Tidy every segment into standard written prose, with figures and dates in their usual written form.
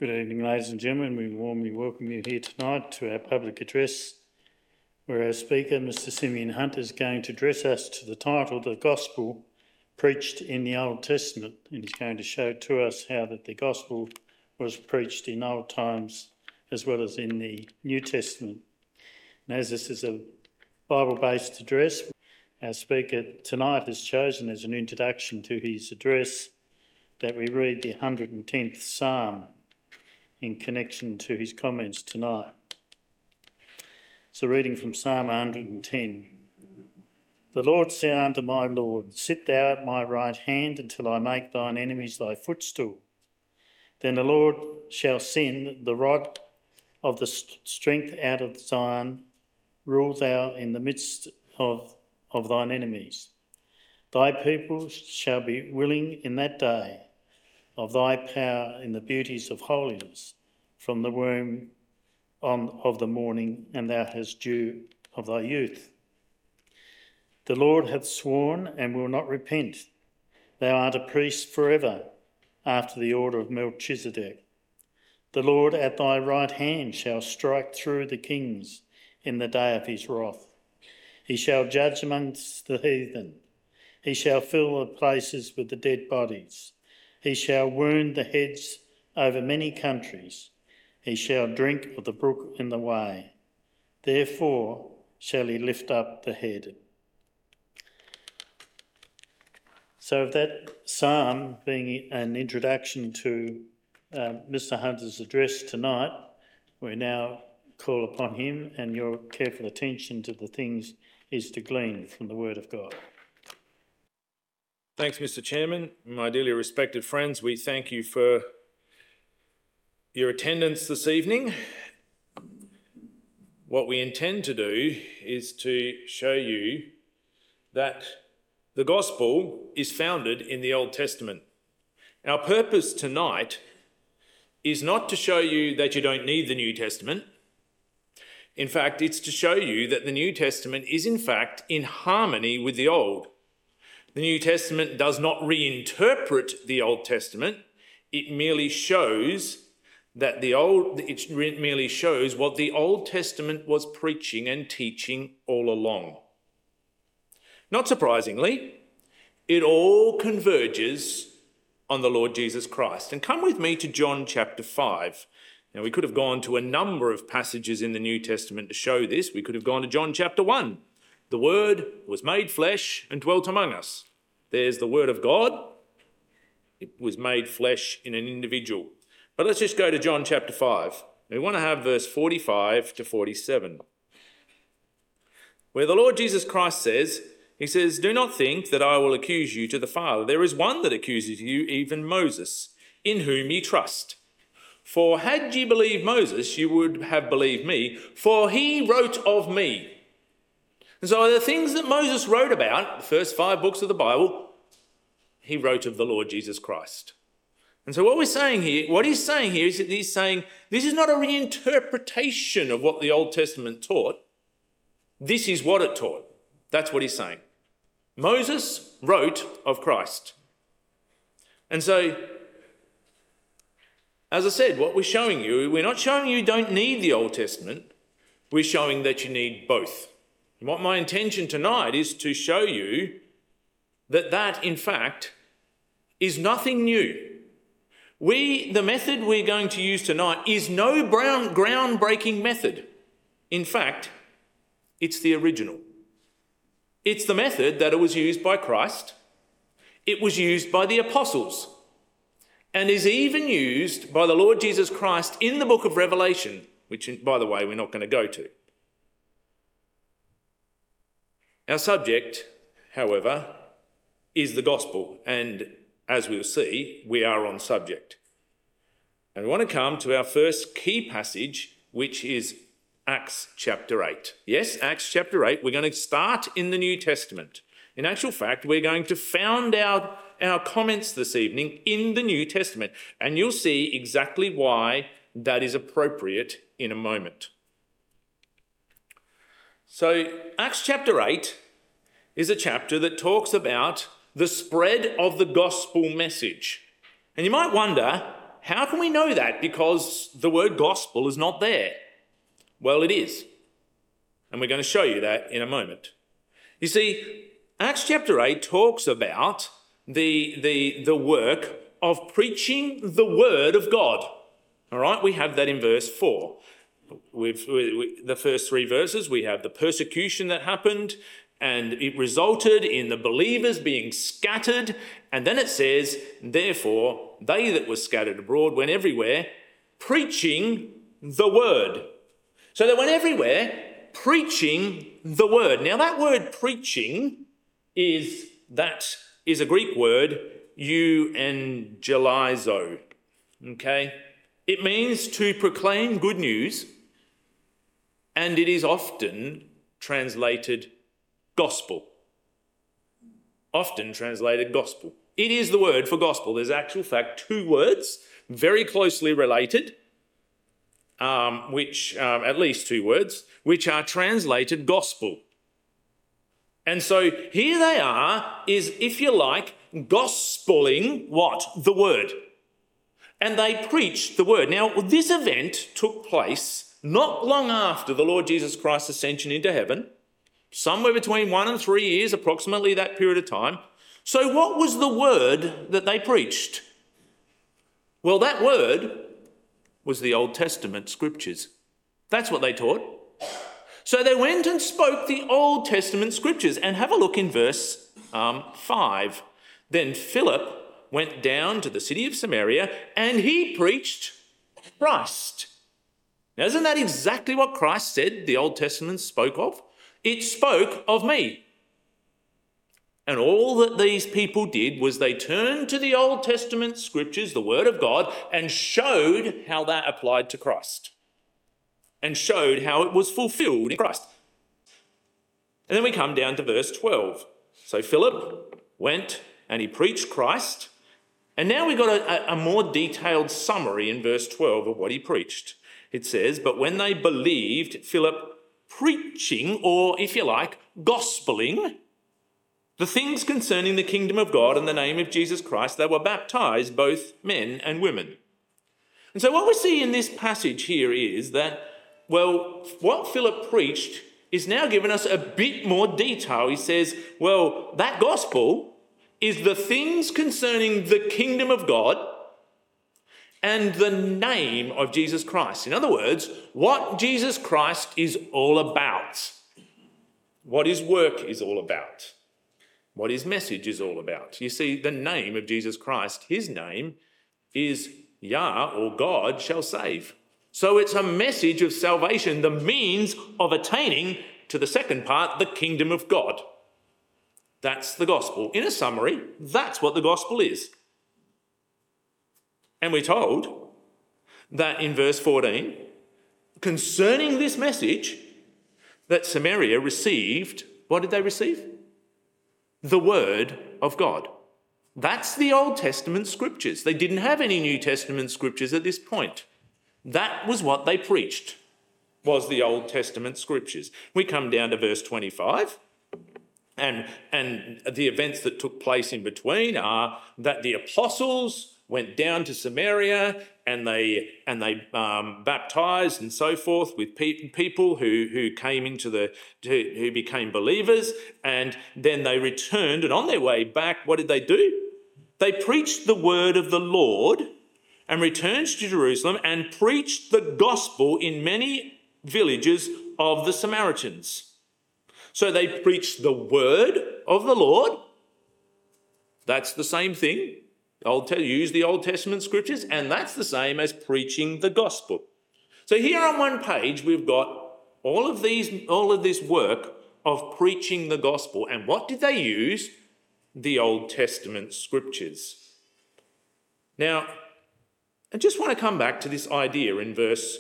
Good evening, ladies and gentlemen. We warmly welcome you here tonight to our public address, where our speaker, Mr. Simeon Hunt, is going to address us to the title, The Gospel Preached in the Old Testament, and he's going to show to us how that the Gospel was preached in old times as well as in the New Testament. And as this is a Bible-based address, our speaker tonight has chosen as an introduction to his address that we read the 110th Psalm in connection to his comments tonight. So reading from Psalm 110. The Lord said unto my Lord, Sit thou at my right hand until I make thine enemies thy footstool. Then the Lord shall send the rod of the strength out of Zion. Rule thou in the midst of thine enemies. Thy people shall be willing in that day of thy power in the beauties of holiness, from the womb of the morning, and thou hast dew of thy youth. The Lord hath sworn and will not repent. Thou art a priest forever, after the order of Melchizedek. The Lord at thy right hand shall strike through the kings in the day of his wrath. He shall judge amongst the heathen. He shall fill the places with the dead bodies. He shall wound the heads over many countries. He shall drink of the brook in the way. Therefore shall he lift up the head. So that psalm being an introduction to Mr. Hunter's address tonight, we now call upon him and your careful attention to the things is to glean from the Word of God. Thanks, Mr. Chairman. My dearly respected friends, we thank you for your attendance this evening. What we intend to do is to show you that the gospel is founded in the Old Testament. Our purpose tonight is not to show you that you don't need the New Testament. In fact, it's to show you that the New Testament is in fact in harmony with the Old. The New Testament does not reinterpret the Old Testament. It merely shows what the Old Testament was preaching and teaching all along. Not surprisingly, it all converges on the Lord Jesus Christ. And come with me to John chapter 5. Now, we could have gone to a number of passages in the New Testament to show this. We could have gone to John chapter 1. The Word was made flesh and dwelt among us. There's the Word of God. It was made flesh in an individual. But let's just go to John chapter 5. We want to have verse 45 to 47, where the Lord Jesus Christ says, he says, Do not think that I will accuse you to the Father. There is one that accuses you, even Moses, in whom ye trust. For had ye believed Moses, you would have believed me, for he wrote of me. And so the things that Moses wrote about, the first 5 books of the Bible, he wrote of the Lord Jesus Christ. And so what he's saying here is that he's saying this is not a reinterpretation of what the Old Testament taught. This is what it taught. That's what he's saying. Moses wrote of Christ. And so, as I said, what we're showing you, we're not showing you don't need the Old Testament. We're showing that you need both. And what my intention tonight is to show you that in fact, is nothing new. The method we're going to use tonight is no groundbreaking method. In fact, it's the original. It's the method that it was used by Christ. It was used by the apostles, and is even used by the Lord Jesus Christ in the book of Revelation, which, by the way, we're not going to go to. Our subject, however, is the gospel, and as we'll see, we are on subject. And we want to come to our first key passage, which is Acts chapter 8. Yes, Acts chapter 8. We're going to start in the New Testament. In actual fact, we're going to found our comments this evening in the New Testament, and you'll see exactly why that is appropriate in a moment. So Acts chapter 8 is a chapter that talks about the spread of the gospel message. And you might wonder, how can we know that? Because the word gospel is not there. Well, it is. And we're going to show you that in a moment. You see, Acts chapter 8 talks about the work of preaching the word of God. All right, we have that in verse 4. The first 3 verses, we have the persecution that happened, and it resulted in the believers being scattered. And then it says, therefore, they that were scattered abroad went everywhere preaching the word. So they went everywhere preaching the word. Now that word preaching is a Greek word, euangelizo. Okay? It means to proclaim good news, and it is often translated gospel. Often translated gospel. It is the word for gospel. There's actual fact 2 words, very closely related, at least 2 words, which are translated gospel. And so here they are, is, if you like, gospeling what? The word. And they preached the word. Now, this event took place not long after the Lord Jesus Christ's ascension into heaven, somewhere between 1 and 3 years, approximately that period of time. So what was the word that they preached? Well, that word was the Old Testament scriptures. That's what they taught. So they went and spoke the Old Testament scriptures. And have a look in verse 5. Then Philip went down to the city of Samaria and he preached Christ. Now, isn't that exactly what Christ said the Old Testament spoke of? It spoke of me. And all that these people did was they turned to the Old Testament scriptures, the Word of God, and showed how that applied to Christ. And showed how it was fulfilled in Christ. And then we come down to verse 12. So Philip went and he preached Christ. And now we've got a more detailed summary in verse 12 of what he preached. It says, but when they believed Philip preaching, or if you like, gospeling, the things concerning the kingdom of God and the name of Jesus Christ, they were baptized, both men and women. And so what we see in this passage here is that, well, what Philip preached is now given us a bit more detail. He says, well, that gospel is the things concerning the kingdom of God and the name of Jesus Christ. In other words, what Jesus Christ is all about. What his work is all about. What his message is all about. You see, the name of Jesus Christ, his name is Yah, or God shall save. So it's a message of salvation, the means of attaining to the second part, the kingdom of God. That's the gospel. In a summary, that's what the gospel is. And we're told that in verse 14, concerning this message, that Samaria received, what did they receive? The word of God. That's the Old Testament scriptures. They didn't have any New Testament scriptures at this point. That was what they preached, was the Old Testament scriptures. We come down to verse 25. And the events that took place in between are that the apostles went down to Samaria and they baptized and so forth with people who came who became believers, and then they returned, and on their way back, what did they do? They preached the word of the Lord and returned to Jerusalem and preached the gospel in many villages of the Samaritans. So they preached the word of the Lord. That's the same thing. Use the Old Testament scriptures, and that's the same as preaching the gospel. So here on one page, we've got all of this work of preaching the gospel. And what did they use? The Old Testament scriptures. Now, I just want to come back to this idea in verse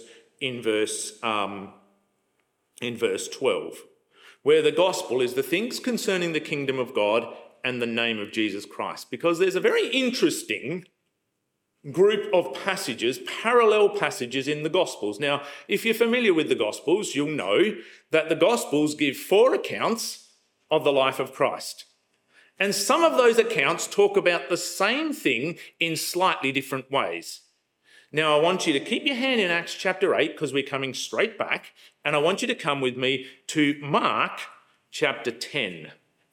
12. Where the gospel is the things concerning the kingdom of God and the name of Jesus Christ. Because there's a very interesting group of passages, parallel passages in the Gospels. Now, if you're familiar with the Gospels, you'll know that the Gospels give 4 accounts of the life of Christ. And some of those accounts talk about the same thing in slightly different ways. Now, I want you to keep your hand in Acts chapter 8 because we're coming straight back, and I want you to come with me to Mark chapter 10.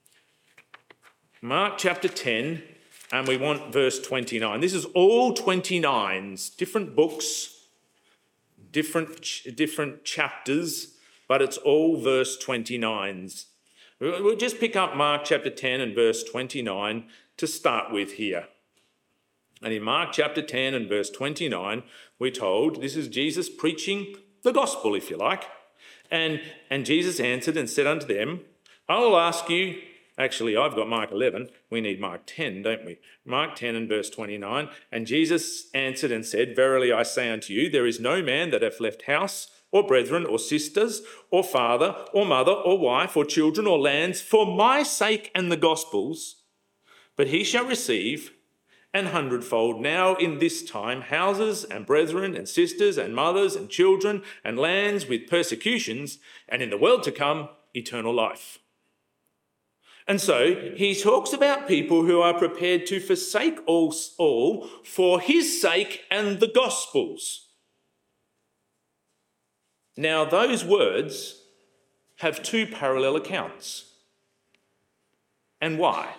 Mark chapter 10, and we want verse 29. This is all 29s, different books, different chapters, but it's all verse 29s. We'll just pick up Mark chapter 10 and verse 29 to start with here. And in Mark chapter 10 and verse 29, we're told, this is Jesus preaching the gospel, if you like. And Jesus answered and said unto them, I will ask you, actually I've got Mark 11, we need Mark 10, don't we? Mark 10 and verse 29, and Jesus answered and said, Verily I say unto you, there is no man that hath left house, or brethren, or sisters, or father, or mother, or wife, or children, or lands, for my sake and the gospel's, but he shall receive an hundredfold now in this time houses and brethren and sisters and mothers and children and lands with persecutions, and in the world to come, eternal life. And so he talks about people who are prepared to forsake all for his sake and the gospel's. Now, those words have two parallel accounts. And why?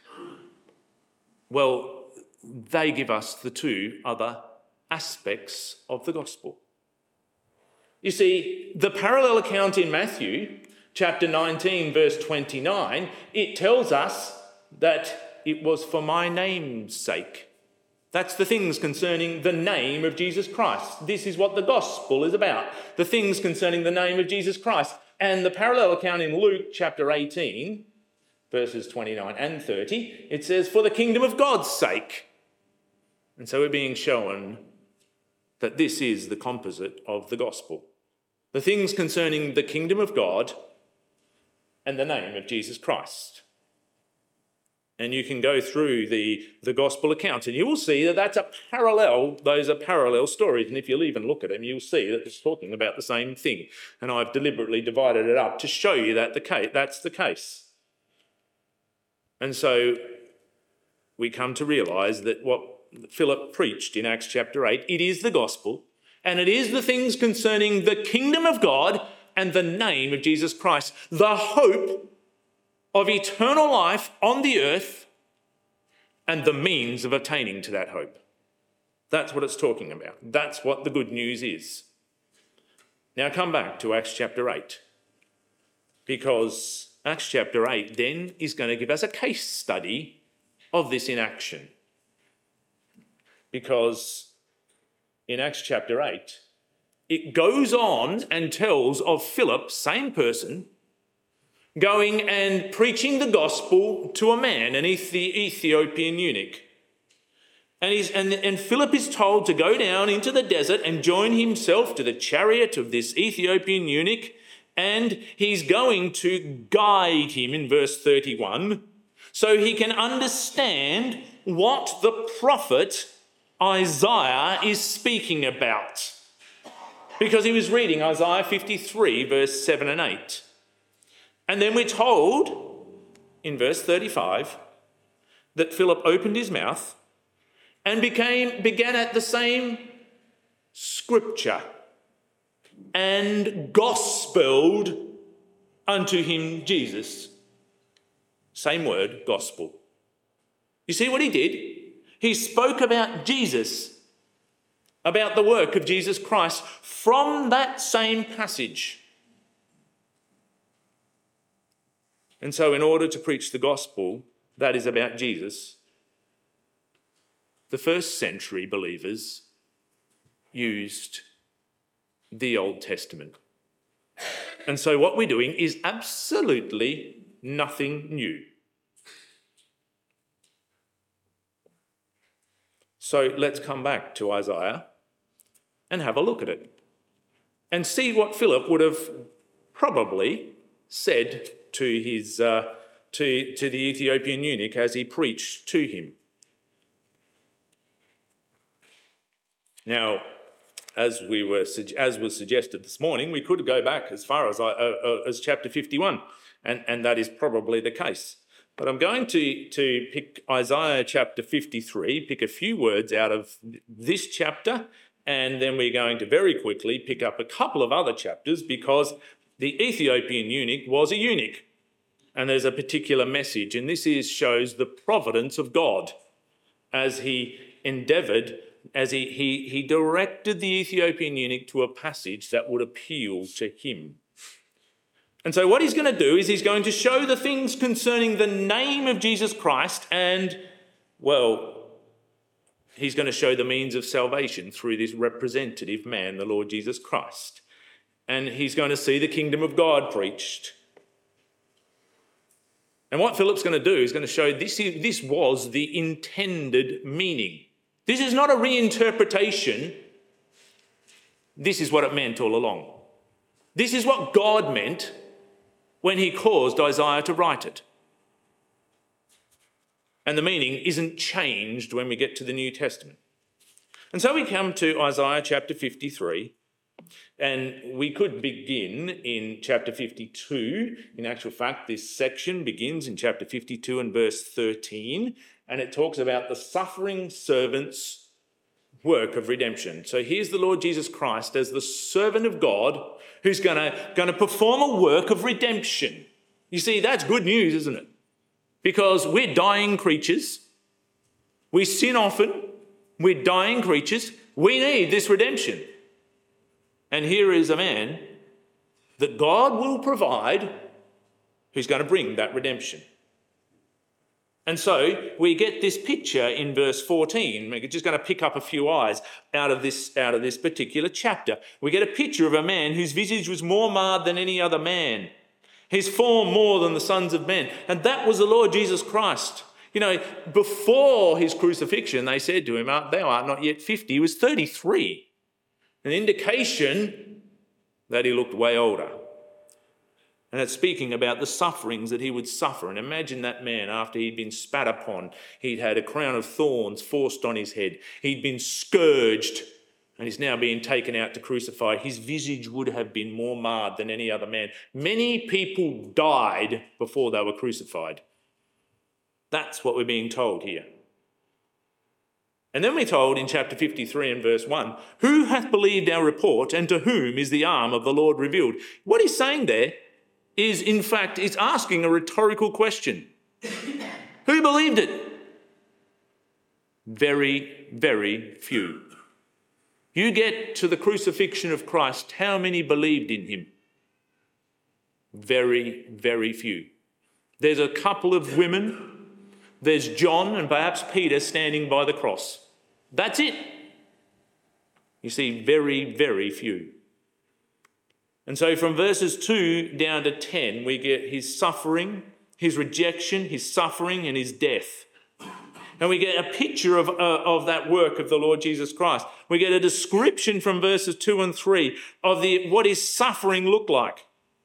Well, they give us the two other aspects of the gospel. You see, the parallel account in Matthew, chapter 19, verse 29, it tells us that it was for my name's sake. That's the things concerning the name of Jesus Christ. This is what the gospel is about, the things concerning the name of Jesus Christ. And the parallel account in Luke chapter 18, verses 29 and 30, it says, for the kingdom of God's sake. And so we're being shown that this is the composite of the gospel. The things concerning the kingdom of God and the name of Jesus Christ. And you can go through the gospel account and you will see that those are parallel stories. And if you'll even look at them, you'll see that it's talking about the same thing. And I've deliberately divided it up to show you that that's the case. And so we come to realise that what Philip preached in Acts chapter 8, it is the gospel, and it is the things concerning the kingdom of God and the name of Jesus Christ, the hope of eternal life on the earth and the means of attaining to that hope. That's what it's talking about. That's what the good news is. Now come back to Acts chapter 8, because Acts chapter 8 then is going to give us a case study of this in action. Because in Acts chapter 8, it goes on and tells of Philip, same person, going and preaching the gospel to a man, the Ethiopian eunuch. And Philip is told to go down into the desert and join himself to the chariot of this Ethiopian eunuch, and he's going to guide him in verse 31 so he can understand what the prophet Isaiah is speaking about. Because he was reading Isaiah 53, verse 7 and 8. And then we're told in verse 35 that Philip opened his mouth and began at the same scripture and gospelled unto him Jesus. Same word, gospel. You see what he did? He spoke about Jesus, about the work of Jesus Christ from that same passage. And so in order to preach the gospel that is about Jesus, the first century believers used the Old Testament. And so what we're doing is absolutely nothing new. So let's come back to Isaiah and have a look at it and see what Philip would have probably said to his to the Ethiopian eunuch as he preached to him. Now, as was suggested this morning, we could go back as far as chapter 51, and that is probably the case. But I'm going to pick Isaiah chapter 53, pick a few words out of this chapter and then we're going to very quickly pick up a couple of other chapters because the Ethiopian eunuch was a eunuch. And there's a particular message, and this shows the providence of God as he endeavoured, as he directed the Ethiopian eunuch to a passage that would appeal to him. And so what he's going to do is he's going to show the things concerning the name of Jesus Christ and, well, he's going to show the means of salvation through this representative man, the Lord Jesus Christ. And he's going to see the kingdom of God preached. And what Philip's going to do is going to show this was the intended meaning. This is not a reinterpretation. This is what it meant all along. This is what God meant when he caused Isaiah to write it. And the meaning isn't changed when we get to the New Testament. And so we come to Isaiah chapter 53. And we could begin in chapter 52. In actual fact, this section begins in chapter 52 and verse 13, and it talks about the suffering servant's work of redemption. So here's the Lord Jesus Christ as the servant of God who's going to perform a work of redemption. You see, that's good news, isn't it? Because we're dying creatures. We sin often. We're dying creatures. We need this redemption. And here is a man that God will provide who's going to bring that redemption. And so we get this picture in verse 14. We're just going to pick up a few eyes out of this particular chapter. We get a picture of a man whose visage was more marred than any other man, his form more than the sons of men. And that was the Lord Jesus Christ. You know, before his crucifixion, they said to him, "Thou art not yet 50." He was 33. An indication that he looked way older. And it's speaking about the sufferings that he would suffer. And imagine that man after he'd been spat upon. He'd had a crown of thorns forced on his head. He'd been scourged and he's now being taken out to crucify. His visage would have been more marred than any other man. Many people died before they were crucified. That's what we're being told here. And then we're told in chapter 53 and verse 1, "Who hath believed our report, and to whom is the arm of the Lord revealed?" What he's saying there is, in fact, it's asking a rhetorical question. Who believed it? Very, very few. You get to the crucifixion of Christ, how many believed in him? Very, very few. There's a couple of women. There's John and perhaps Peter standing by the cross. That's it. You see, very, very few. And so from verses 2 down to 10, we get his suffering, his rejection, his suffering and his death. And we get a picture of that work of the Lord Jesus Christ. We get a description from verses 2 and 3 of what his suffering looked like.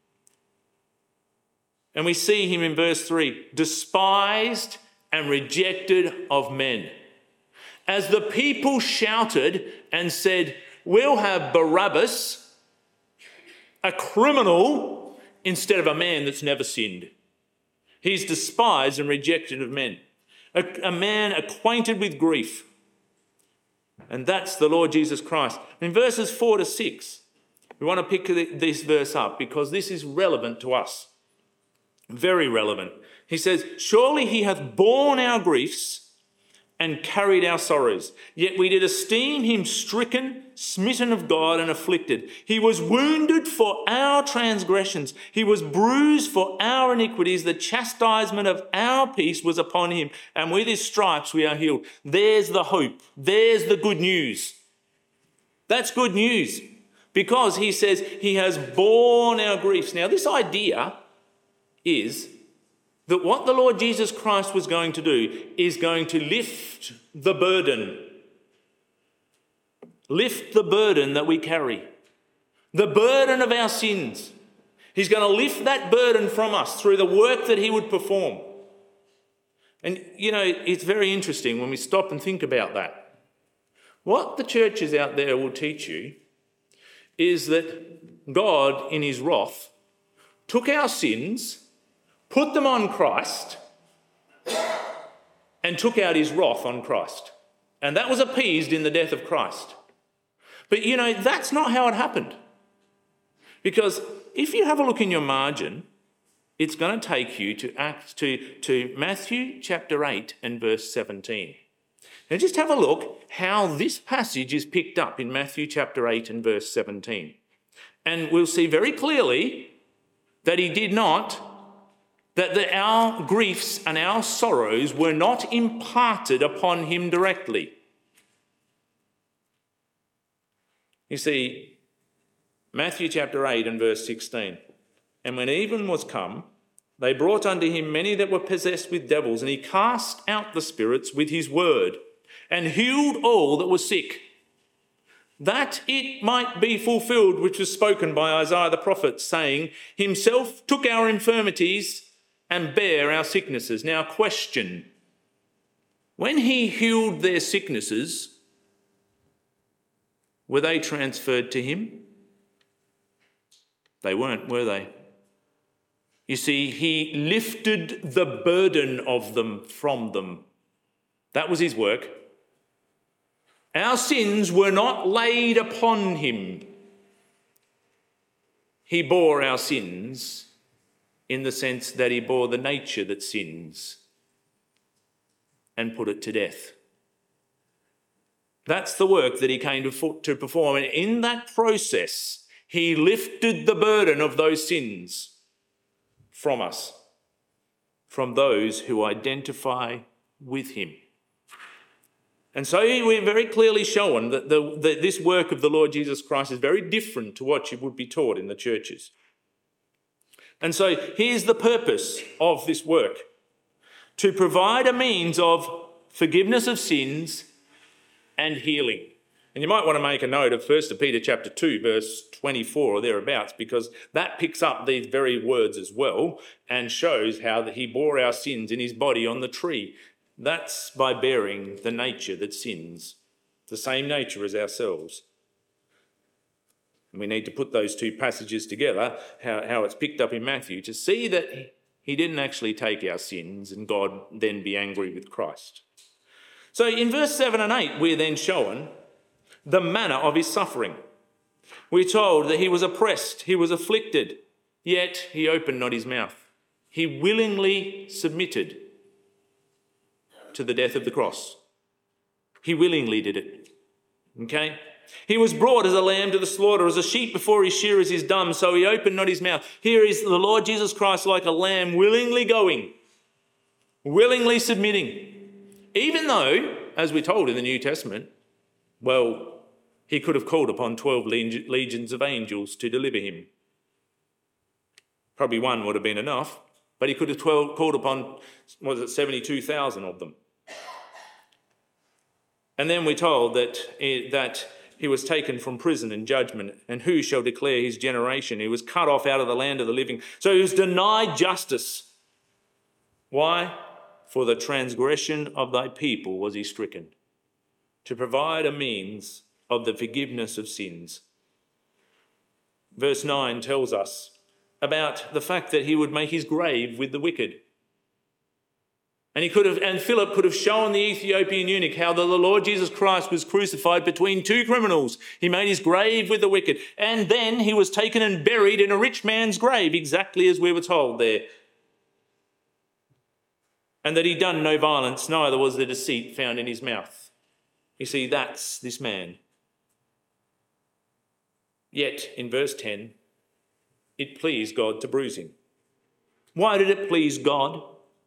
And we see him in verse 3, despised and rejected of men. As the people shouted and said, "We'll have Barabbas, a criminal, instead of a man that's never sinned." He's despised and rejected of men, a man acquainted with grief. And that's the Lord Jesus Christ. In verses 4 to 6, we want to pick this verse up because this is relevant to us. Very relevant. He says, "Surely he hath borne our griefs and carried our sorrows. Yet we did esteem him stricken, smitten of God, and afflicted. He was wounded for our transgressions. He was bruised for our iniquities. The chastisement of our peace was upon him, and with his stripes we are healed." There's the hope. There's the good news. That's good news because he says he has borne our griefs. Now, this idea is that what the Lord Jesus Christ was going to do is going to lift the burden. Lift the burden that we carry. The burden of our sins. He's going to lift that burden from us through the work that he would perform. And, you know, it's very interesting when we stop and think about that. What the churches out there will teach you is that God, in his wrath, took our sins, put them on Christ, and took out his wrath on Christ. And that was appeased in the death of Christ. But you know, that's not how it happened. Because if you have a look in your margin, it's going to take you to Matthew chapter 8 and verse 17. Now just have a look how this passage is picked up in Matthew chapter 8 and verse 17. And we'll see very clearly that our griefs and our sorrows were not imparted upon him directly. You see, Matthew chapter 8 and verse 16. And when even was come, they brought unto him many that were possessed with devils, and he cast out the spirits with his word, and healed all that were sick, that it might be fulfilled which was spoken by Isaiah the prophet, saying, himself took our infirmities and bare our sicknesses. Now question, when he healed their sicknesses, were they transferred to him? They weren't, were they? You see, he lifted the burden of them from them. That was his work. Our sins were not laid upon him. He bore our sins in the sense that he bore the nature that sins and put it to death. That's the work that he came to perform. And in that process, he lifted the burden of those sins from us, from those who identify with him. And so we're very clearly shown that this work of the Lord Jesus Christ is very different to what you would be taught in the churches. And so here's the purpose of this work: to provide a means of forgiveness of sins and healing. And you might want to make a note of 1 Peter chapter 2, verse 24 or thereabouts, because that picks up these very words as well and shows how that he bore our sins in his body on the tree. That's by bearing the nature that sins, the same nature as ourselves. And we need to put those two passages together, how it's picked up in Matthew, to see that he didn't actually take our sins and God then be angry with Christ. So in verse 7 and 8, we're then shown the manner of his suffering. We're told that he was oppressed, he was afflicted, yet he opened not his mouth. He willingly submitted to the death of the cross. He willingly did it. Okay? He was brought as a lamb to the slaughter, as a sheep before his shearers is dumb, so he opened not his mouth. Here is the Lord Jesus Christ like a lamb, willingly going, willingly submitting. Even though, as we're told in the New Testament, well, he could have called upon 12 legions of angels to deliver him. Probably one would have been enough, but he could have called upon, 72,000 of them. And then we're told that he was taken from prison and judgment, and who shall declare his generation? He was cut off out of the land of the living. So he was denied justice. Why? For the transgression of thy people was he stricken, to provide a means of the forgiveness of sins. Verse 9 tells us about the fact that he would make his grave with the wicked. And Philip could have shown the Ethiopian eunuch how the Lord Jesus Christ was crucified between two criminals. He made his grave with the wicked. And then he was taken and buried in a rich man's grave, exactly as we were told there. And that he done no violence, neither was there deceit found in his mouth. You see, that's this man. Yet, in verse 10, it pleased God to bruise him. Why did it please God?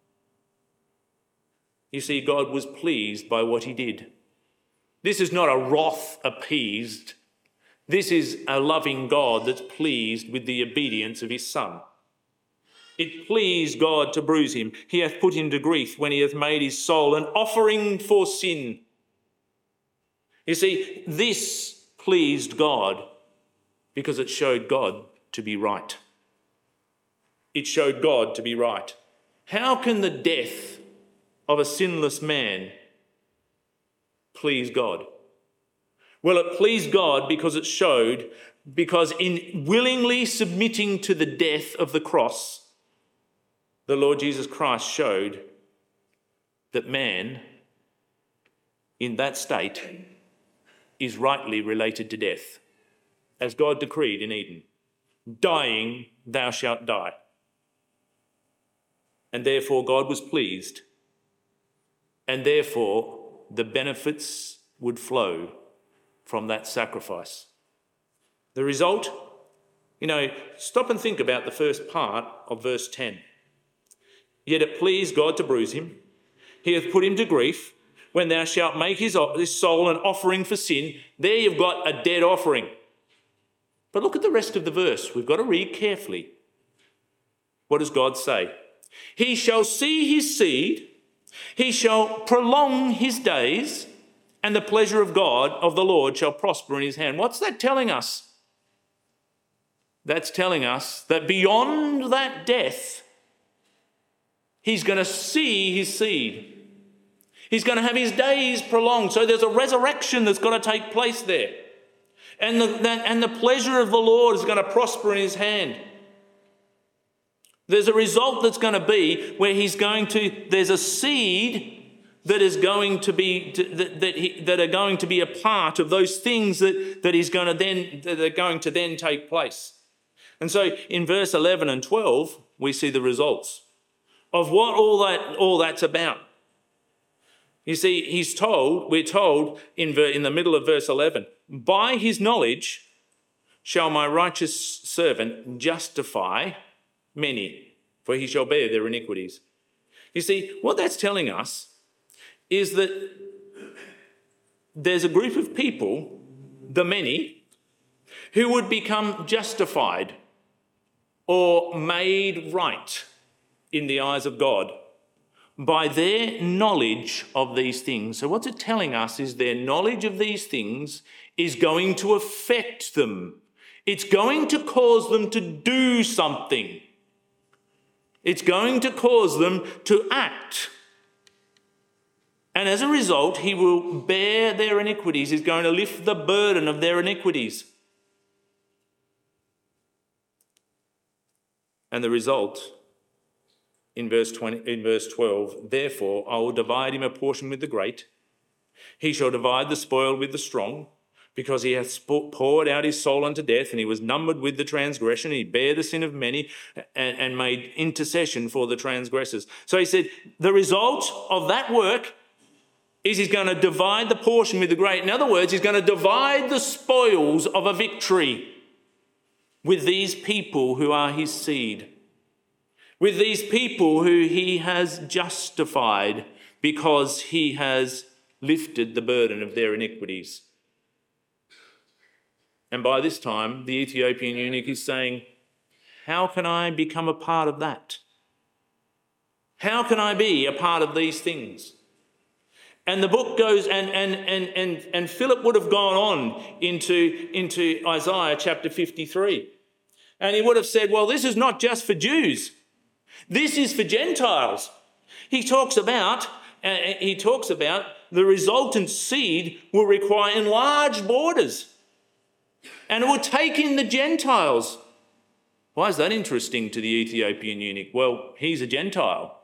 You see, God was pleased by what he did. This is not a wrath appeased. This is a loving God that's pleased with the obedience of his Son. It pleased God to bruise him. He hath put him to grief when he hath made his soul an offering for sin. You see, this pleased God because it showed God to be right. It showed God to be right. How can the death of a sinless man please God? Well, it pleased God because in willingly submitting to the death of the cross, the Lord Jesus Christ showed that man in that state is rightly related to death, as God decreed in Eden. Dying, thou shalt die. And therefore God was pleased, and therefore the benefits would flow from that sacrifice. The result, stop and think about the first part of verse 10. Yet it pleased God to bruise him. He hath put him to grief. When thou shalt make his soul an offering for sin, there you've got a dead offering. But look at the rest of the verse. We've got to read carefully. What does God say? He shall see his seed, he shall prolong his days, and the pleasure of God, of the Lord, shall prosper in his hand. What's that telling us? That's telling us that beyond that death, he's going to see his seed. He's going to have his days prolonged. So there's a resurrection that's got to take place there. And the pleasure of the Lord is going to prosper in his hand. There's a result that's going to be where there's a seed that is going to be, that are going to be a part of those things that are going to then take place. And so in verse 11 and 12, we see the results of what all that's about. You see, we're told in the middle of verse 11, by his knowledge shall my righteous servant justify many, for he shall bear their iniquities. You see, what that's telling us is that there's a group of people, the many, who would become justified or made right in the eyes of God by their knowledge of these things. So what's it telling us is their knowledge of these things is going to affect them. It's going to cause them to do something. It's going to cause them to act. And as a result, he will bear their iniquities. He's going to lift the burden of their iniquities. And the result, in verse 12, therefore I will divide him a portion with the great. He shall divide the spoil with the strong, because he hath poured out his soul unto death, and he was numbered with the transgression. He bare the sin of many and made intercession for the transgressors. So he said, the result of that work is he's going to divide the portion with the great. In other words, he's going to divide the spoils of a victory with these people who are his seed, with these people who he has justified because he has lifted the burden of their iniquities. And by this time, the Ethiopian eunuch is saying, how can I become a part of that? How can I be a part of these things? And the book goes, and Philip would have gone on into Isaiah chapter 53. And he would have said, well, this is not just for Jews. This is for Gentiles. He talks about the resultant seed will require enlarged borders. And it will take in the Gentiles. Why is that interesting to the Ethiopian eunuch? Well, he's a Gentile.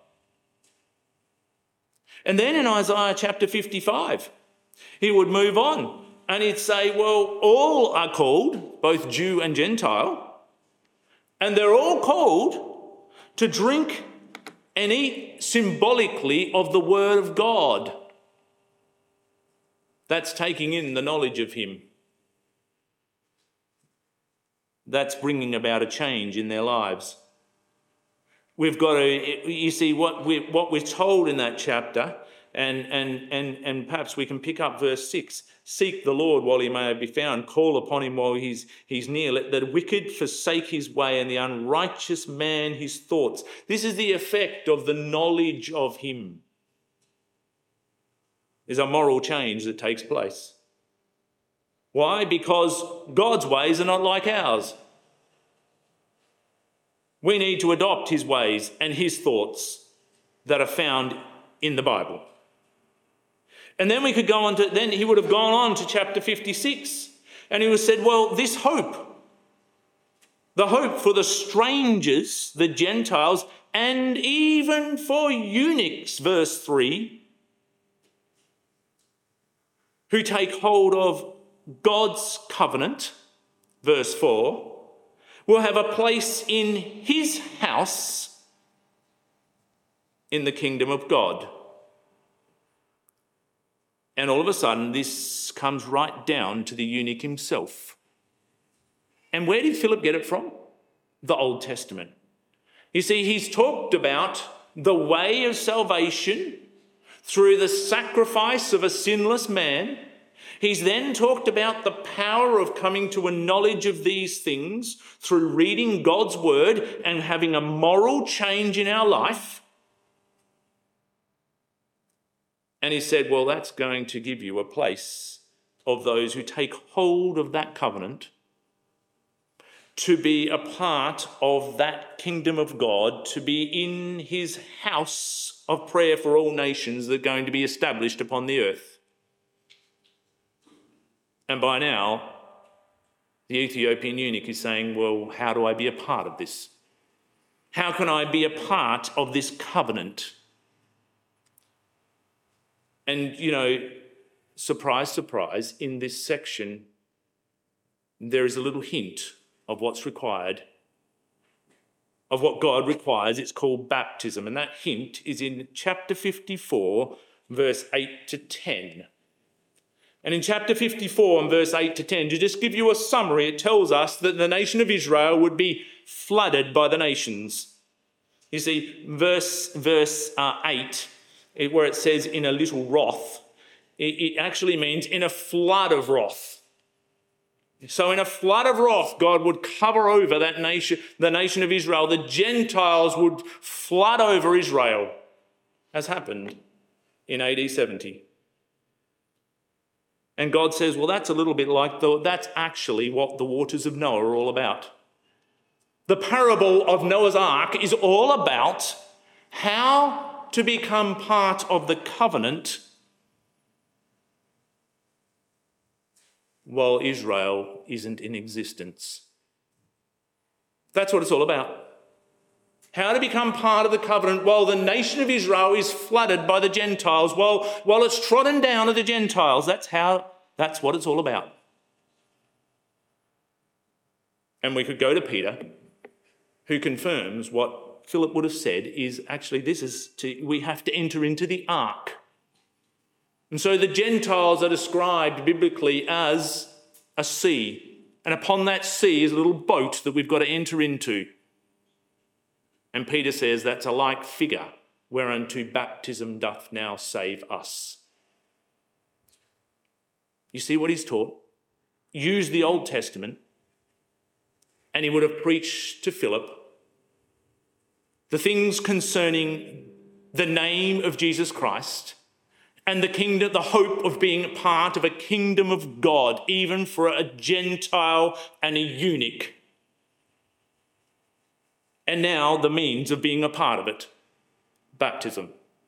And then in Isaiah chapter 55, he would move on and he'd say, well, all are called, both Jew and Gentile, and they're all called to drink and eat symbolically of the word of God. That's taking in the knowledge of him. That's bringing about a change in their lives. We've got to, you see, what we're told in that chapter, and perhaps we can pick up verse 6. Seek the Lord while he may be found. Call upon him while he's near. Let the wicked forsake his way and the unrighteous man his thoughts. This is the effect of the knowledge of him. There's a moral change that takes place. Why? Because God's ways are not like ours. We need to adopt his ways and his thoughts that are found in the Bible. And then we could go on to, then he would have gone on to chapter 56, and he would have said, well, this hope, the hope for the strangers, the Gentiles, and even for eunuchs, verse 3, who take hold of God's covenant, verse 4, will have a place in his house in the kingdom of God. And all of a sudden, this comes right down to the eunuch himself. And where did Philip get it from? The Old Testament. You see, he's talked about the way of salvation through the sacrifice of a sinless man. He's then talked about the power of coming to a knowledge of these things through reading God's word and having a moral change in our life. And he said, well, that's going to give you a place of those who take hold of that covenant to be a part of that kingdom of God, to be in his house of prayer for all nations that are going to be established upon the earth. And by now, the Ethiopian eunuch is saying, well, how do I be a part of this? How can I be a part of this covenant? And, surprise, surprise, in this section, there is a little hint of what's required, of what God requires. It's called baptism. And that hint is in chapter 54, verse 8 to 10. And in chapter 54 and verse 8 to 10, to just give you a summary, it tells us that the nation of Israel would be flooded by the nations. You see, verse 8, where it says in a little wrath, it actually means in a flood of wrath. So in a flood of wrath, God would cover over that nation, the nation of Israel. The Gentiles would flood over Israel, as happened in AD 70. And God says, well, that's a little bit like that's actually what the waters of Noah are all about. The parable of Noah's Ark is all about how to become part of the covenant while Israel isn't in existence. That's what it's all about. How to become part of the covenant while the nation of Israel is flooded by the Gentiles, while it's trodden down of the Gentiles. That's what it's all about. And we could go to Peter, who confirms what Philip would have said is actually we have to enter into the ark. And so the Gentiles are described biblically as a sea. And upon that sea is a little boat that we've got to enter into. And Peter says that's a like figure whereunto baptism doth now save us. You see what he's taught? Use the Old Testament, and he would have preached to Philip the things concerning the name of Jesus Christ and the kingdom, the hope of being part of a kingdom of God, even for a Gentile and a eunuch. And now the means of being a part of it, baptism.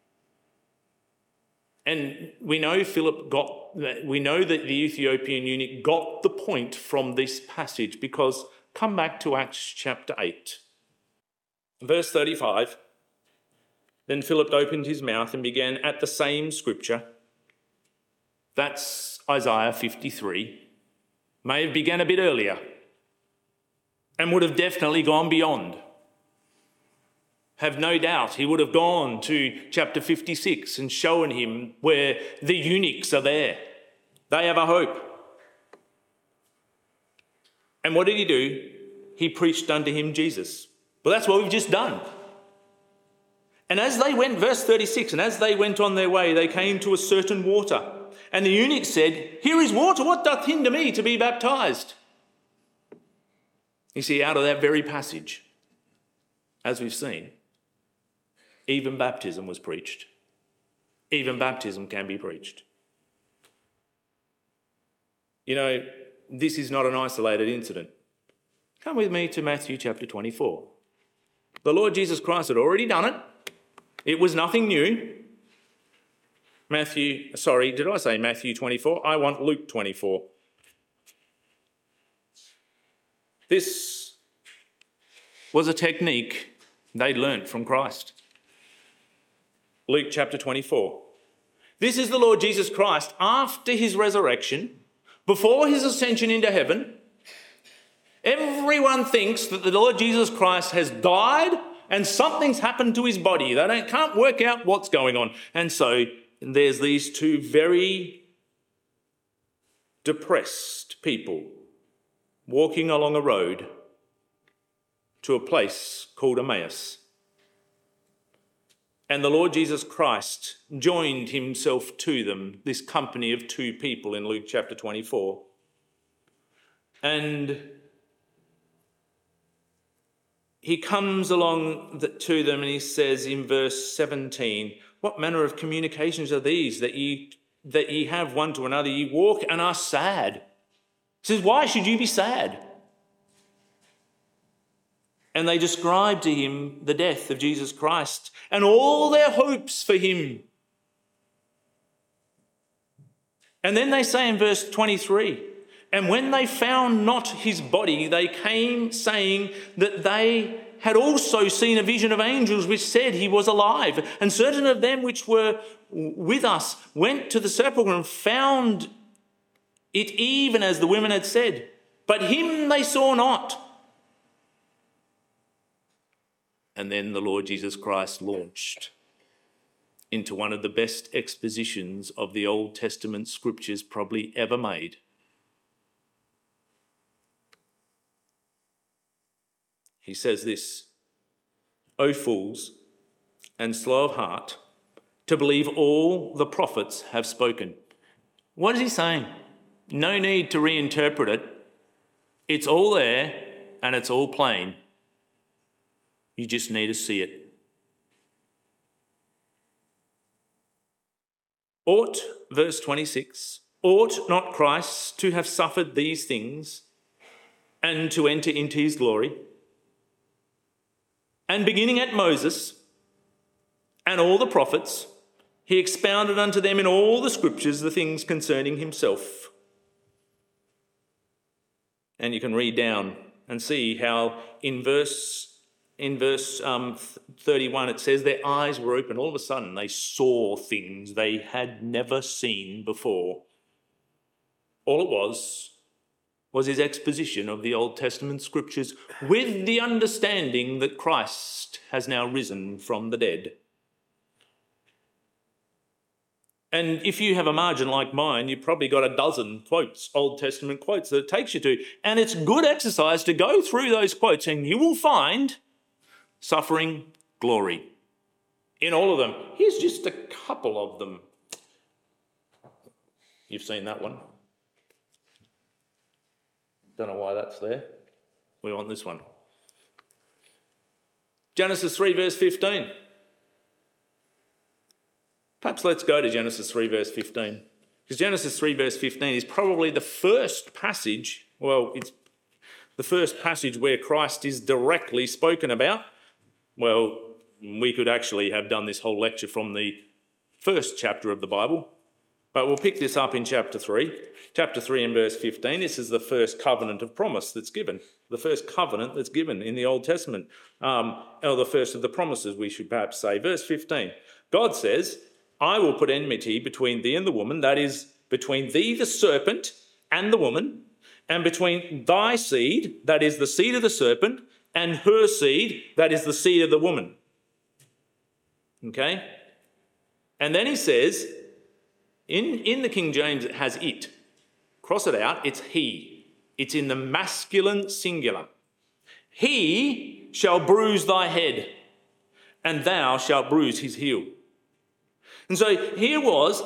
And we know that the Ethiopian eunuch got the point from this passage, because come back to Acts chapter 8. Verse 35, then Philip opened his mouth and began at the same scripture. That's Isaiah 53. May have begun a bit earlier and would have definitely gone beyond. Have no doubt he would have gone to chapter 56 and shown him where the eunuchs are there. They have a hope. And what did he do? He preached unto him Jesus. Well, that's what we've just done. And as they went, verse 36, and as they went on their way, they came to a certain water. And the eunuch said, here is water, what doth hinder me to be baptized? You see, out of that very passage, as we've seen, even baptism was preached. Even baptism can be preached. This is not an isolated incident. Come with me to Matthew chapter 24. The Lord Jesus Christ had already done it. It was nothing new. Matthew 24? I want Luke 24. This was a technique they'd learnt from Christ. Luke chapter 24. This is the Lord Jesus Christ after his resurrection, before his ascension into heaven, everyone thinks that the Lord Jesus Christ has died and something's happened to his body. They can't work out what's going on. And so there's these two very depressed people walking along a road to a place called Emmaus. And the Lord Jesus Christ joined himself to them, this company of two people in Luke chapter 24. And he comes along to them and he says in verse 17, "What manner of communications are these that ye have one to another? Ye walk and are sad." He says, "Why should you be sad?" And they describe to him the death of Jesus Christ and all their hopes for him. And then they say in verse 23, "And when they found not his body, they came saying that they had also seen a vision of angels which said he was alive. And certain of them which were with us went to the sepulchre and found it even as the women had said. But him they saw not." And then the Lord Jesus Christ launched into one of the best expositions of the Old Testament scriptures probably ever made. He says this, "O fools, and slow of heart, to believe all the prophets have spoken." What is he saying? No need to reinterpret it. It's all there and it's all plain. You just need to see it. Verse 26, ought not Christ to have suffered these things and to enter into his glory? And beginning at Moses and all the prophets, he expounded unto them in all the scriptures the things concerning himself. And you can read down and see how in verse 31 it says their eyes were open. All of a sudden they saw things they had never seen before. All it was his exposition of the Old Testament scriptures with the understanding that Christ has now risen from the dead. And if you have a margin like mine, you've probably got a dozen quotes, Old Testament quotes that it takes you to. And it's good exercise to go through those quotes and you will find suffering, glory in all of them. Here's just a couple of them. You've seen that one. Don't know why that's there. We want this one. Genesis 3 verse 15. Perhaps let's go to Genesis 3 verse 15. Because Genesis 3 verse 15 is probably the first passage, it's the first passage where Christ is directly spoken about. Well, we could actually have done this whole lecture from the first chapter of the Bible. But we'll pick this up in chapter 3. Chapter 3 and verse 15, this is the first covenant of promise that's given. The first covenant that's given in the Old Testament. Or the first of the promises, we should perhaps say. Verse 15, God says, "I will put enmity between thee and the woman," that is, between thee, the serpent, and the woman, "and between thy seed," that is, the seed of the serpent, "and her seed," that is, the seed of the woman. Okay? And then he says, in the King James, it has it. Cross it out, it's he. It's in the masculine singular. "He shall bruise thy head, and thou shalt bruise his heel." And so here was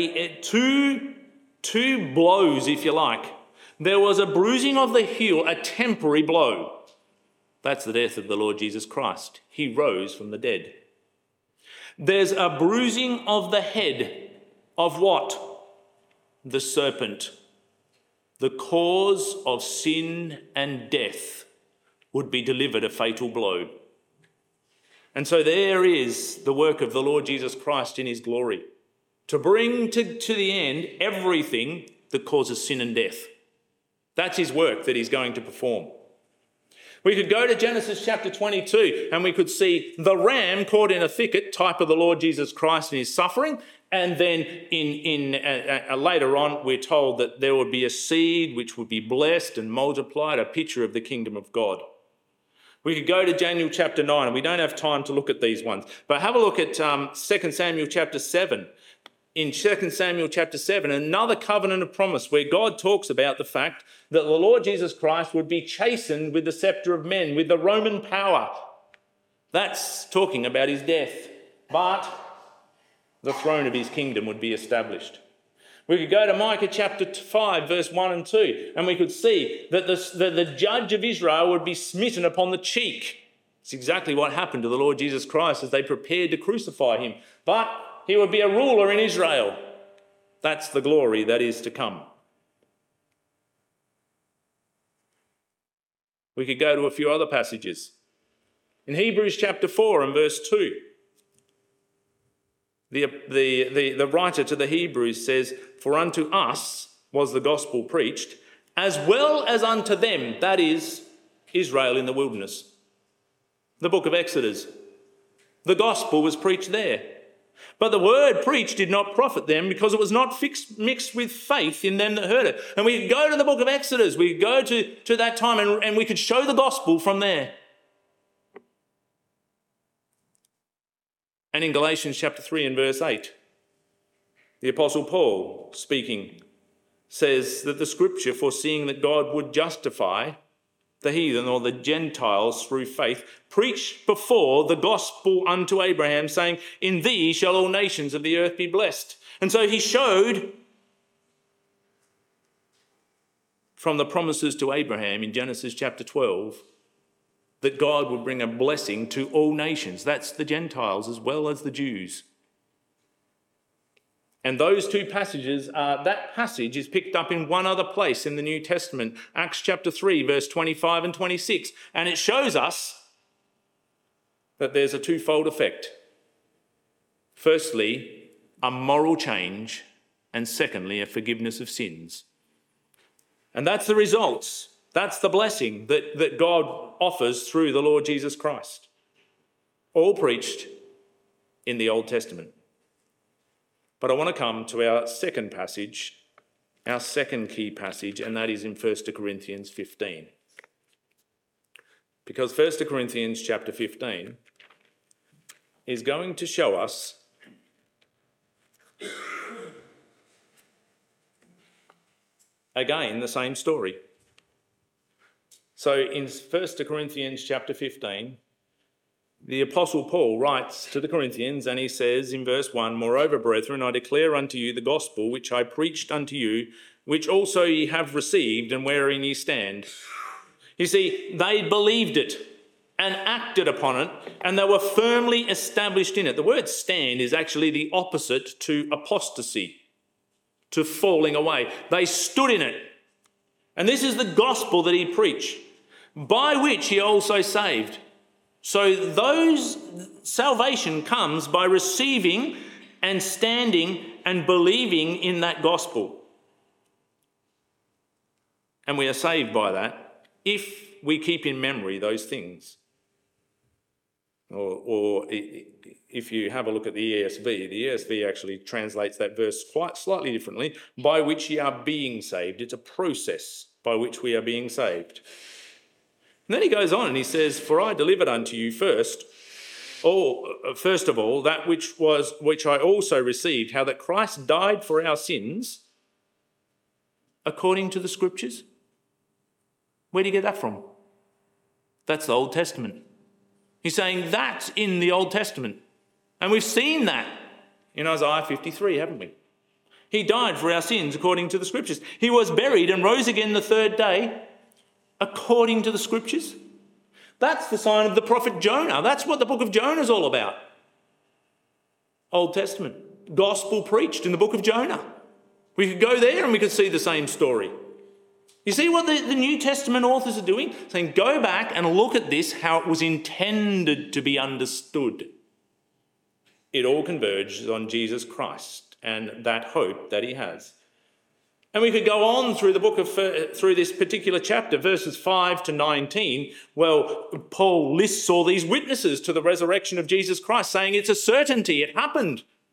two blows, if you like. There was a bruising of the heel, a temporary blow. That's the death of the Lord Jesus Christ. He rose from the dead. There's a bruising of the head of what? The serpent. The cause of sin and death would be delivered a fatal blow. And so there is the work of the Lord Jesus Christ in his glory, to bring to the end everything that causes sin and death. That's his work that he's going to perform. We could go to Genesis chapter 22 and we could see the ram caught in a thicket, type of the Lord Jesus Christ and his suffering, And then later on, we're told that there would be a seed which would be blessed and multiplied, a picture of the kingdom of God. We could go to Daniel chapter 9, and we don't have time to look at these ones. But have a look at 2 Samuel chapter 7. In 2 Samuel chapter 7, another covenant of promise where God talks about the fact that the Lord Jesus Christ would be chastened with the scepter of men, with the Roman power. That's talking about his death. But the throne of his kingdom would be established. We could go to Micah chapter 5, verse 1 and 2, and we could see that the judge of Israel would be smitten upon the cheek. It's exactly what happened to the Lord Jesus Christ as they prepared to crucify him. But he would be a ruler in Israel. That's the glory that is to come. We could go to a few other passages. In Hebrews chapter 4 and verse 2, the writer to the Hebrews says, "For unto us was the gospel preached, as well as unto them," that is, Israel in the wilderness. The book of Exodus. The gospel was preached there. But the word preached did not profit them because it was not mixed with faith in them that heard it. And we could go to the book of Exodus, we could go to that time and we could show the gospel from there. And in Galatians chapter 3 and verse 8, the Apostle Paul speaking says that the scripture foreseeing that God would justify the heathen or the Gentiles through faith, preached before the gospel unto Abraham, saying, "In thee shall all nations of the earth be blessed." And so he showed from the promises to Abraham in Genesis chapter 12 that God would bring a blessing to all nations. That's the Gentiles as well as the Jews. And those two passages, that passage is picked up in one other place in the New Testament, Acts chapter 3, verse 25 and 26. And it shows us that there's a twofold effect. Firstly, a moral change, and secondly, a forgiveness of sins. And that's the results. That's the blessing that God offers through the Lord Jesus Christ. All preached in the Old Testament. But I want to come to our second passage, our second key passage, and that is in 1 Corinthians 15. Because 1 Corinthians chapter 15 is going to show us again the same story. So in 1 Corinthians chapter 15, the Apostle Paul writes to the Corinthians and he says in verse 1, "Moreover, brethren, I declare unto you the gospel which I preached unto you, which also ye have received and wherein ye stand." You see, they believed it and acted upon it and they were firmly established in it. The word stand is actually the opposite to apostasy, to falling away. They stood in it. And this is the gospel that he preached, by which he also saved. So those salvation comes by receiving and standing and believing in that gospel. And we are saved by that if we keep in memory those things. Or if you have a look at the ESV actually translates that verse quite slightly differently, by which ye are being saved. It's a process by which we are being saved. And then he goes on and he says, "For I delivered unto you first of all, that which I also received, how that Christ died for our sins, according to the scriptures." Where do you get that from? That's the Old Testament. He's saying that's in the Old Testament. And we've seen that in Isaiah 53, haven't we? He died for our sins according to the scriptures. He was buried and rose again the third day according to the scriptures. That's the sign of the prophet Jonah. That's what the book of Jonah is all about. Old Testament. Gospel preached in the book of Jonah. We could go there and we could see the same story. You see what the New Testament authors are doing? Saying, go back and look at this, how it was intended to be understood. It all converges on Jesus Christ and that hope that he has. And we could go on through the book through this particular chapter, verses 5 to 19. Well, Paul lists all these witnesses to the resurrection of Jesus Christ, saying it's a certainty, it happened.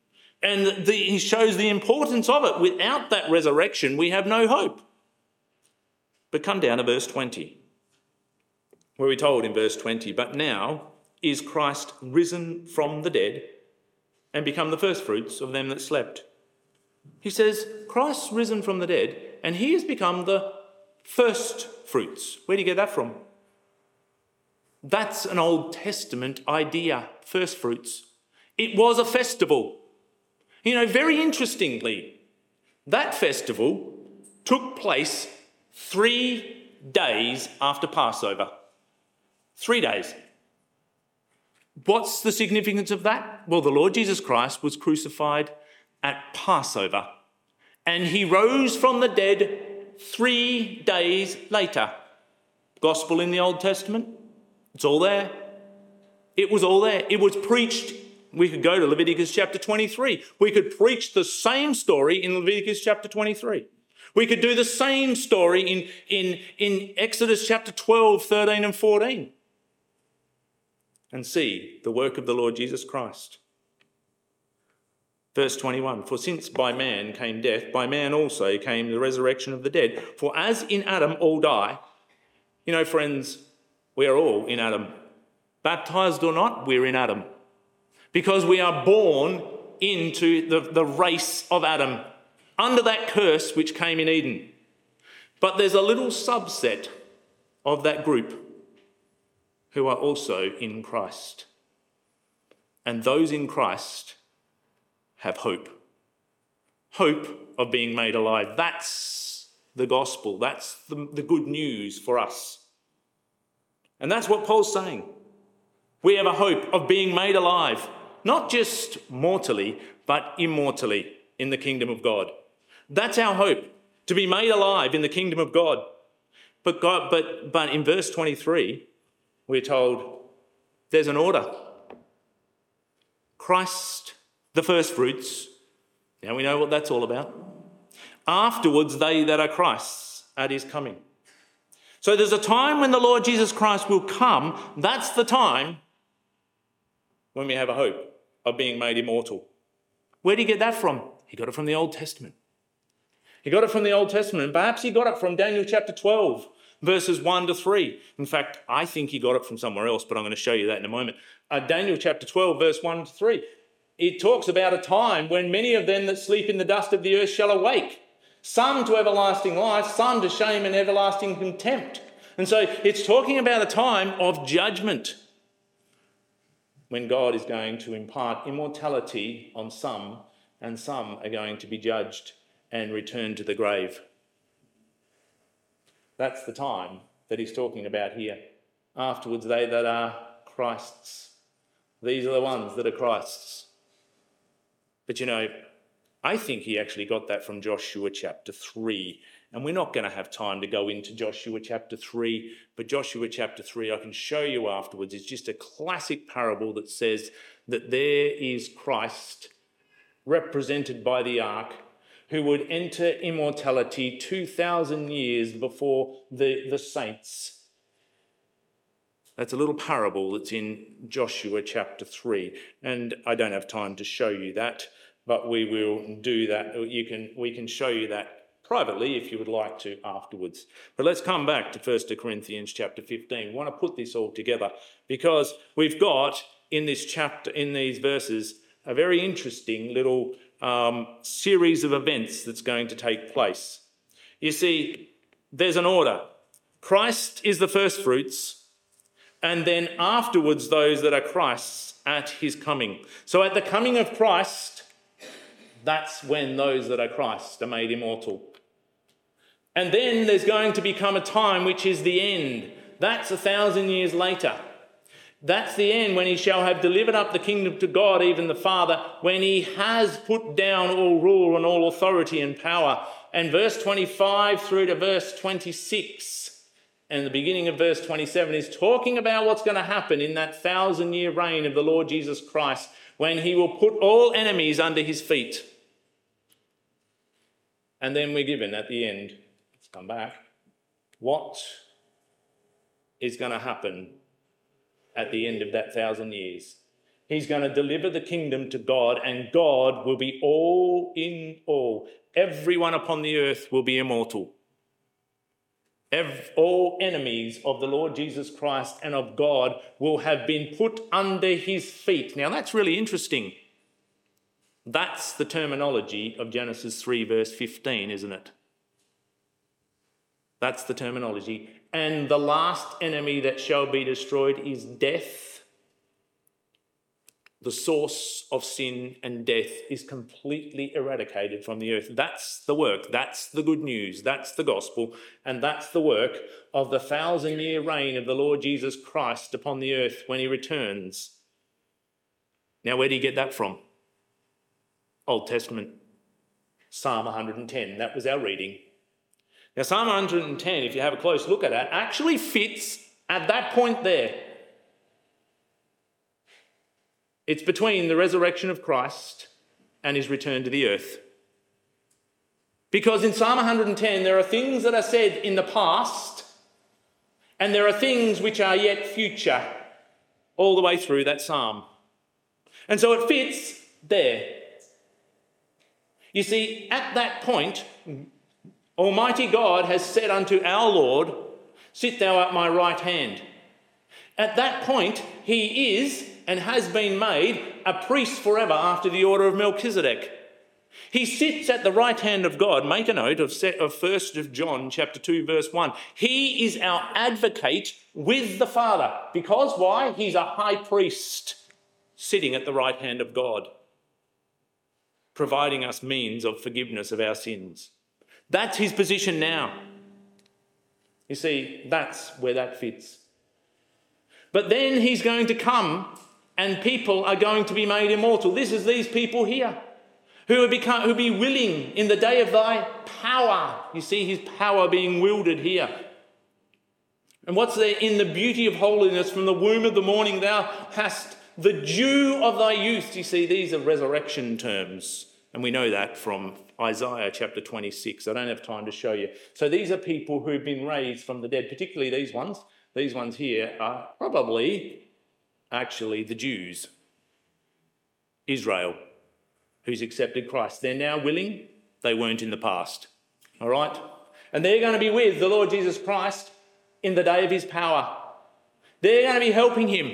And he shows the importance of it. Without that resurrection, we have no hope. But come down to verse 20, where we're told in verse 20, but now is Christ risen from the dead and become the firstfruits of them that slept. He says, Christ's risen from the dead and he has become the first fruits. Where do you get that from? That's an Old Testament idea, first fruits. It was a festival. You know, very interestingly, that festival took place 3 days after Passover. 3 days. What's the significance of that? Well, the Lord Jesus Christ was crucified at Passover and he rose from the dead 3 days later. Gospel in the Old Testament, it's all there. It was all there. It was preached. We could go to Leviticus chapter 23. We could preach the same story in Leviticus chapter 23. We could do the same story in Exodus chapter 12, 13 and 14 and see the work of the Lord Jesus Christ. Verse 21, for since by man came death, by man also came the resurrection of the dead. For as in Adam all die, you know, friends, we are all in Adam. Baptized or not, we're in Adam. Because we are born into the race of Adam, under that curse which came in Eden. But there's a little subset of that group who are also in Christ. And those in Christ have hope. Hope of being made alive. That's the gospel. That's the good news for us. And that's what Paul's saying. We have a hope of being made alive, not just mortally, but immortally in the kingdom of God. That's our hope, to be made alive in the kingdom of God. But in verse 23, we're told there's an order. Christ, the first fruits. Now we know what that's all about. Afterwards, they that are Christ's at his coming. So there's a time when the Lord Jesus Christ will come. That's the time when we have a hope of being made immortal. Where did he get that from? He got it from the Old Testament. He got it from the Old Testament, and perhaps he got it from Daniel chapter 12, verses 1 to 3. In fact, I think he got it from somewhere else, but I'm going to show you that in a moment. Daniel chapter 12, verse 1 to 3. It talks about a time when many of them that sleep in the dust of the earth shall awake, some to everlasting life, some to shame and everlasting contempt. And so it's talking about a time of judgment when God is going to impart immortality on some, and some are going to be judged and returned to the grave. That's the time that he's talking about here. Afterwards, they that are Christ's. These are the ones that are Christ's. But you know, I think he actually got that from Joshua chapter 3. And we're not going to have time to go into Joshua chapter 3, but Joshua chapter 3, I can show you afterwards, is just a classic parable that says that there is Christ represented by the ark who would enter immortality 2,000 years before the saints. That's a little parable that's in Joshua chapter 3. And I don't have time to show you that, but we will do that. We can show you that privately if you would like to afterwards. But let's come back to 1 Corinthians chapter 15. We want to put this all together because we've got in this chapter, in these verses, a very interesting little series of events that's going to take place. You see, there's an order. Christ is the first fruits, and then afterwards those that are Christ's at his coming. So at the coming of Christ, that's when those that are Christ are made immortal. And then there's going to become a time which is the end. That's 1,000 years later. That's the end, when he shall have delivered up the kingdom to God, even the Father, when he has put down all rule and all authority and power. And verse 25 through to verse 26 and the beginning of verse 27 is talking about what's going to happen in that 1,000-year reign of the Lord Jesus Christ, when he will put all enemies under his feet. And then we're given at the end, let's come back, what is going to happen at the end of that 1,000 years. He's going to deliver the kingdom to God, and God will be all in all. Everyone upon the earth will be immortal. All enemies of the Lord Jesus Christ and of God will have been put under his feet. Now that's really interesting. That's the terminology of Genesis 3 verse 15, isn't it? That's the terminology. And the last enemy that shall be destroyed is death. The source of sin and death is completely eradicated from the earth. That's the work. That's the good news. That's the gospel. And that's the work of the 1,000-year reign of the Lord Jesus Christ upon the earth when he returns. Now, where do you get that from? Old Testament. Psalm 110. That was our reading. Now, Psalm 110, if you have a close look at it, actually fits at that point there. It's between the resurrection of Christ and his return to the earth. Because in Psalm 110, there are things that are said in the past, and there are things which are yet future, all the way through that psalm. And so it fits there. You see, at that point, Almighty God has said unto our Lord, "Sit thou at my right hand." At that point, he is and has been made a priest forever after the order of Melchizedek. He sits at the right hand of God. Make a note of 1 John chapter 2 verse 1. He is our advocate with the Father. Because why? He's a high priest sitting at the right hand of God, providing us means of forgiveness of our sins. That's his position now. You see, that's where that fits. But then he's going to come and people are going to be made immortal. This is these people here who be willing in the day of thy power. You see his power being wielded here. And what's there? In the beauty of holiness, from the womb of the morning thou hast the dew of thy youth. You see, these are resurrection terms. And we know that from Isaiah chapter 26. I don't have time to show you. So these are people who've been raised from the dead, particularly these ones. These ones here are probably actually the Jews, Israel, who's accepted Christ. They're now willing. They weren't in the past. All right? And they're going to be with the Lord Jesus Christ in the day of his power. They're going to be helping him.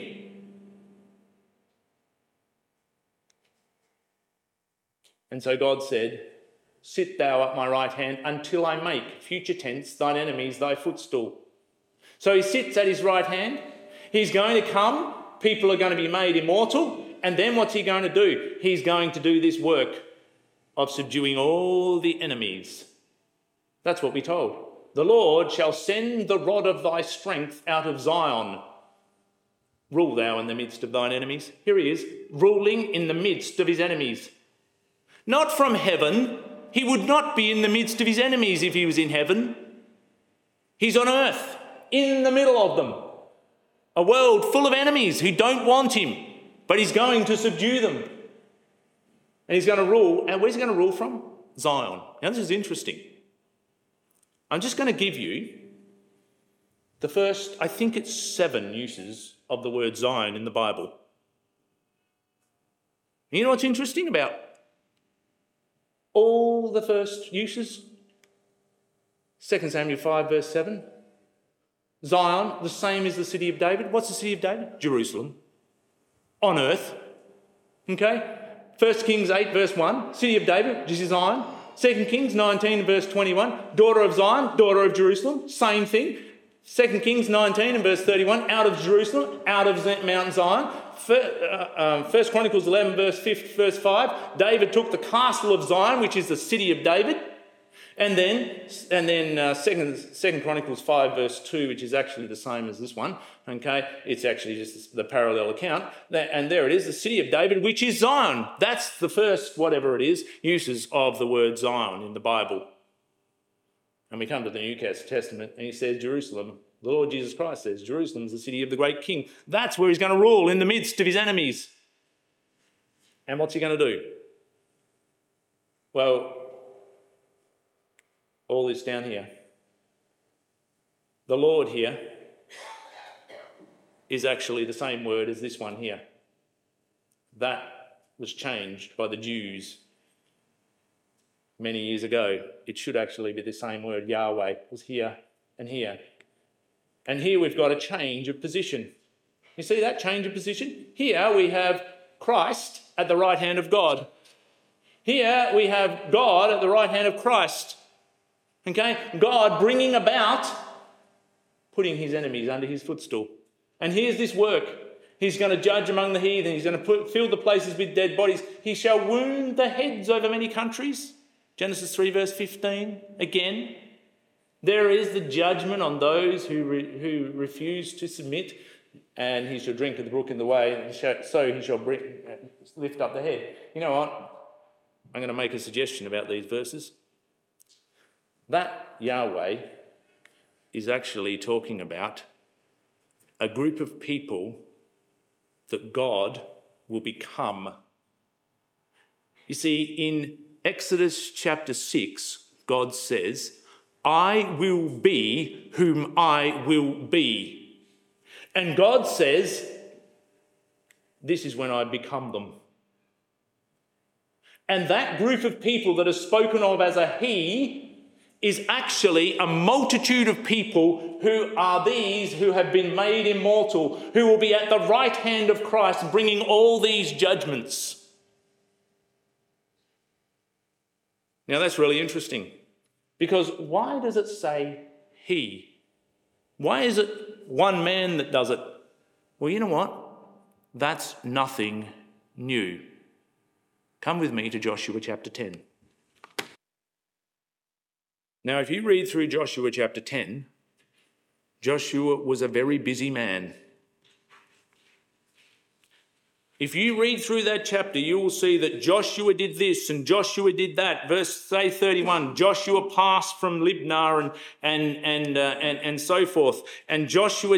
And so God said, "Sit thou at my right hand until I make," future tense, "thine enemies thy footstool." So he sits at his right hand. He's going to come. People are going to be made immortal. And then what's he going to do? He's going to do this work of subduing all the enemies. That's what we're told. "The Lord shall send the rod of thy strength out of Zion. Rule thou in the midst of thine enemies." Here he is, ruling in the midst of his enemies. Not from heaven. He would not be in the midst of his enemies if he was in heaven. He's on earth, in the middle of them. A world full of enemies who don't want him, but he's going to subdue them. And he's going to rule. And where's he going to rule from? Zion. Now, this is interesting. I'm just going to give you the first, I think it's 7 uses of the word Zion in the Bible. You know what's interesting about all the first uses? 2 Samuel 5 verse 7. Zion, the same as the city of David. What's the city of David? Jerusalem. On earth. Okay? 1 Kings 8 verse 1. City of David, this is Zion. 2 Kings 19 verse 21. Daughter of Zion, daughter of Jerusalem. Same thing. 2 Kings 19 and verse 31. Out of Jerusalem, out of Mount Zion. 1 Chronicles 11 verse 5. David took the castle of Zion, which is the city of David. And then 2 Chronicles 5 verse 2, which is actually the same as this one, okay? It's actually just the parallel account. And there it is, the city of David, which is Zion. That's the first, whatever it is, uses of the word Zion in the Bible. And we come to the New Testament and he says Jerusalem. The Lord Jesus Christ says Jerusalem is the city of the great king. That's where he's going to rule, in the midst of his enemies. And what's he going to do? Well, all this down here. The Lord here is actually the same word as this one here. that was changed by the Jews many years ago. It should actually be the same word. Yahweh was here and here. And here we've got a change of position. You see that change of position? Here we have Christ at the right hand of God. Here we have God at the right hand of Christ. Okay? God bringing about putting his enemies under his footstool. And here's this work. He's going to judge among the heathen. He's going to fill the places with dead bodies. He shall wound the heads over many countries. Genesis 3 verse 15 again. There is the judgment on those who refuse to submit, and he shall drink of the brook in the way, and so he shall lift up the head. You know what? I'm going to make a suggestion about these verses. That Yahweh is actually talking about a group of people that God will become. You see, in Exodus chapter 6, God says, I will be whom I will be. And God says, this is when I become them. And that group of people that is spoken of as a he is actually a multitude of people who are these who have been made immortal, who will be at the right hand of Christ bringing all these judgments. Now that's really interesting, because why does it say he? Why is it one man that does it? Well, you know what? That's nothing new. Come with me to Joshua chapter 10. Now, if you read through Joshua chapter 10, Joshua was a very busy man. If you read through that chapter, you will see that Joshua did this and Joshua did that. Verse 31, Joshua passed from Libnah and so forth. And Joshua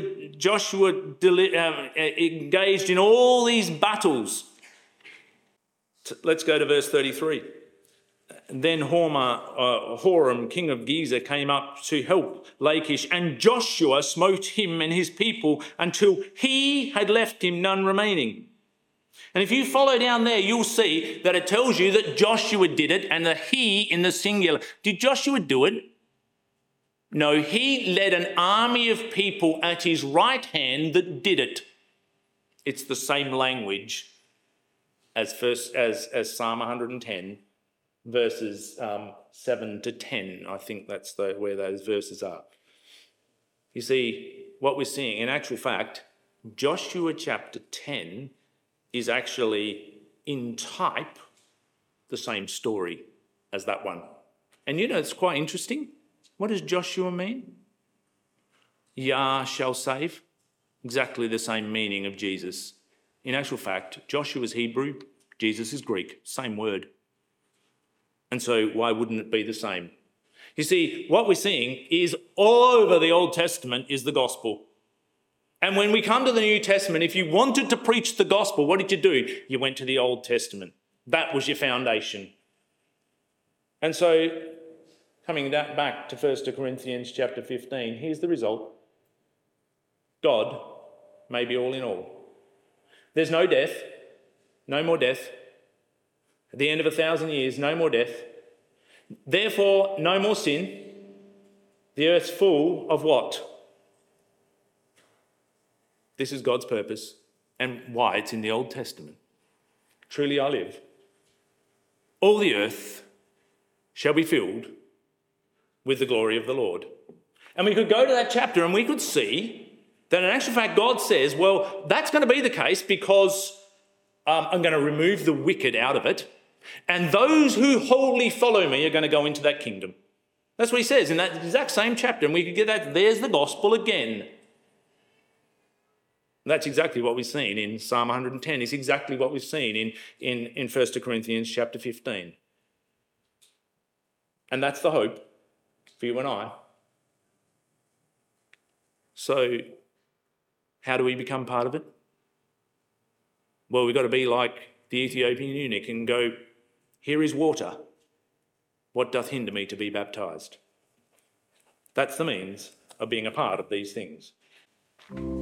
engaged in all these battles. Let's go to verse 33. Then Horam, king of Gezer, came up to help Lachish, and Joshua smote him and his people until he had left him none remaining. And if you follow down there, you'll see that it tells you that Joshua did it, and the he in the singular. Did Joshua do it? No, he led an army of people at his right hand that did it. It's the same language as Psalm 110, verses 7 to 10. I think that's where those verses are. You see, what we're seeing, in actual fact, Joshua chapter 10 is actually in type the same story as that one. And you know, it's quite interesting. What does Joshua mean? Yah shall save. Exactly the same meaning of Jesus. In actual fact, Joshua is Hebrew, Jesus is Greek, same word. And so why wouldn't it be the same? You see, what we're seeing is all over the Old Testament is the gospel. And when we come to the New Testament, if you wanted to preach the gospel, what did you do? You went to the Old Testament. That was your foundation. And so, coming back to 1 Corinthians chapter 15, here's the result. God may be all in all. There's no death, no more death. At the end of 1,000 years, no more death. Therefore, no more sin. The earth's full of what? This is God's purpose and why it's in the Old Testament. Truly I live. All the earth shall be filled with the glory of the Lord. And we could go to that chapter and we could see that in actual fact God says, well, that's going to be the case because I'm going to remove the wicked out of it, and those who wholly follow me are going to go into that kingdom. That's what he says in that exact same chapter, and we could get that. There's the gospel again. That's exactly what we've seen in Psalm 110. It's exactly what we've seen in 1 Corinthians chapter 15. And that's the hope for you and I. So, how do we become part of it? Well, we've got to be like the Ethiopian eunuch and go, here is water. What doth hinder me to be baptised? That's the means of being a part of these things.